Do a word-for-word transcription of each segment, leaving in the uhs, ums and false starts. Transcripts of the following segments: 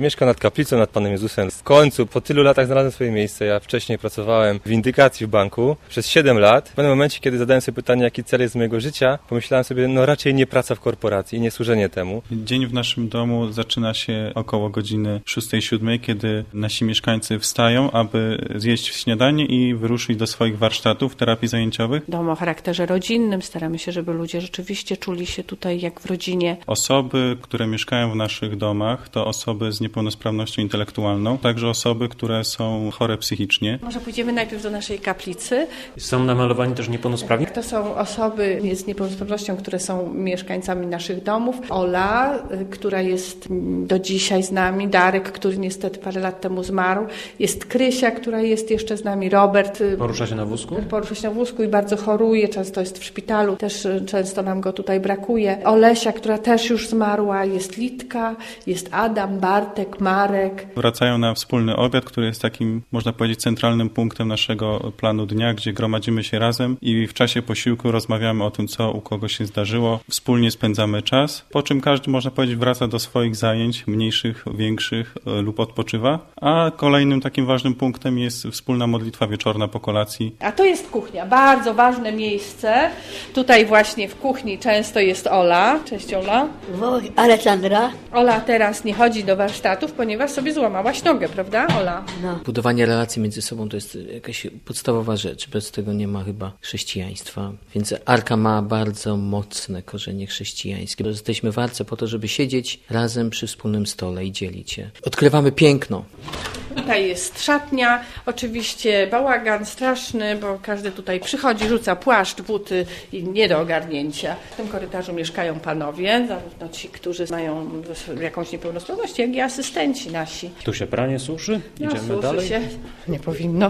Mieszkam nad kaplicą, nad Panem Jezusem. W końcu, po tylu latach znalazłem swoje miejsce. Ja wcześniej pracowałem w windykacji w banku przez siedem lat. W pewnym momencie, kiedy zadałem sobie pytanie, jaki cel jest mojego życia, pomyślałem sobie, no raczej nie praca w korporacji i nie służenie temu. Dzień w naszym domu zaczyna się około godziny szóstej, siódmej, kiedy nasi mieszkańcy wstają, aby zjeść śniadanie i wyruszyć do swoich warsztatów terapii zajęciowych. Dom o charakterze rodzinnym. Staramy się, żeby ludzie rzeczywiście czuli się tutaj jak w rodzinie. Osoby, które mieszkają w naszych domach, to osoby z niepełnosprawnością intelektualną, także osoby, które są chore psychicznie. Może pójdziemy najpierw do naszej kaplicy. Są namalowani też niepełnosprawni? To są osoby z niepełnosprawnością, które są mieszkańcami naszych domów. Ola, która jest do dzisiaj z nami, Darek, który niestety parę lat temu zmarł, jest Krysia, która jest jeszcze z nami, Robert. Porusza się na wózku? Porusza się na wózku i bardzo choruje, często jest w szpitalu, też często nam go tutaj brakuje. Olesia, która też już zmarła, jest Litka, jest Adam, Bartek, Marek. Wracają na wspólny obiad, który jest takim, można powiedzieć, centralnym punktem naszego planu dnia, gdzie gromadzimy się razem i w czasie posiłku rozmawiamy o tym, co u kogo się zdarzyło. Wspólnie spędzamy czas, po czym każdy, można powiedzieć, wraca do swoich zajęć, mniejszych, większych lub odpoczywa. A kolejnym takim ważnym punktem jest wspólna modlitwa wieczorna po kolacji. A to jest kuchnia, bardzo ważne miejsce. Tutaj właśnie w kuchni często jest Ola. Cześć Ola. Aleksandra. Ola teraz nie chodzi do warsztatów, ponieważ sobie złamałaś nogę, prawda Ola? No. Budowanie relacji między sobą to jest jakaś podstawowa rzecz. Bez tego nie ma chyba chrześcijaństwa. Więc Arka ma bardzo mocne korzenie chrześcijańskie. Jesteśmy w Arce po to, żeby siedzieć razem przy wspólnym stole i dzielić się. Odkrywamy piękno. Tutaj jest szatnia, oczywiście bałagan straszny, bo każdy tutaj przychodzi, rzuca płaszcz, buty i nie do ogarnięcia. W tym korytarzu mieszkają panowie, zarówno ci, którzy mają jakąś niepełnosprawność, jak i asystenci nasi. Tu się pranie suszy? Idziemy no, dalej? Się. Nie powinno.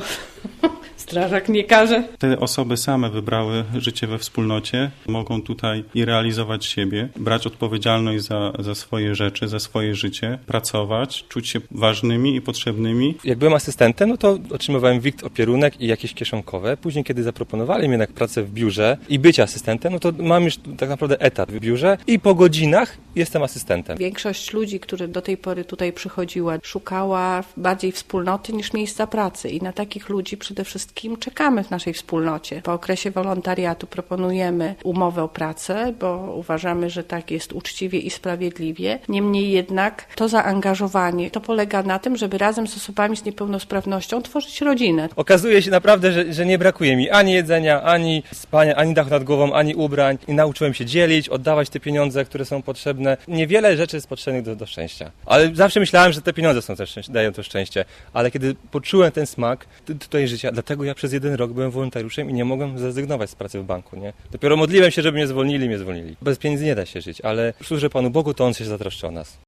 Strażak nie każe. Te osoby same wybrały życie we wspólnocie, mogą tutaj i realizować siebie, brać odpowiedzialność za, za swoje rzeczy, za swoje życie, pracować, czuć się ważnymi i potrzebnymi. Jak byłem asystentem, no to otrzymywałem wikt, opierunek i jakieś kieszonkowe. Później, kiedy zaproponowali mi jednak pracę w biurze i bycie asystentem, no to mam już tak naprawdę etat w biurze i po godzinach jestem asystentem. Większość ludzi, którzy do tej pory tutaj przychodziła, szukała bardziej wspólnoty niż miejsca pracy i na takich ludzi przede wszystkim czekamy w naszej wspólnocie. Po okresie wolontariatu proponujemy umowę o pracę, bo uważamy, że tak jest uczciwie i sprawiedliwie. Niemniej jednak to zaangażowanie to polega na tym, żeby razem z osobami z niepełnosprawnością tworzyć rodzinę. Okazuje się naprawdę, że, że nie brakuje mi ani jedzenia, ani spania, ani dachu nad głową, ani ubrań. I nauczyłem się dzielić, oddawać te pieniądze, które są potrzebne. Niewiele rzeczy jest potrzebnych do, do szczęścia. Ale zawsze myślałem, że te pieniądze są też, dają to szczęście. Ale kiedy poczułem ten smak tutaj życia, dlatego ja przez jeden rok byłem wolontariuszem i nie mogłem zrezygnować z pracy w banku, nie? Dopiero modliłem się, żeby mnie zwolnili, mnie zwolnili. Bez pieniędzy nie da się żyć, ale służę Panu Bogu, to On się zatroszczy o nas.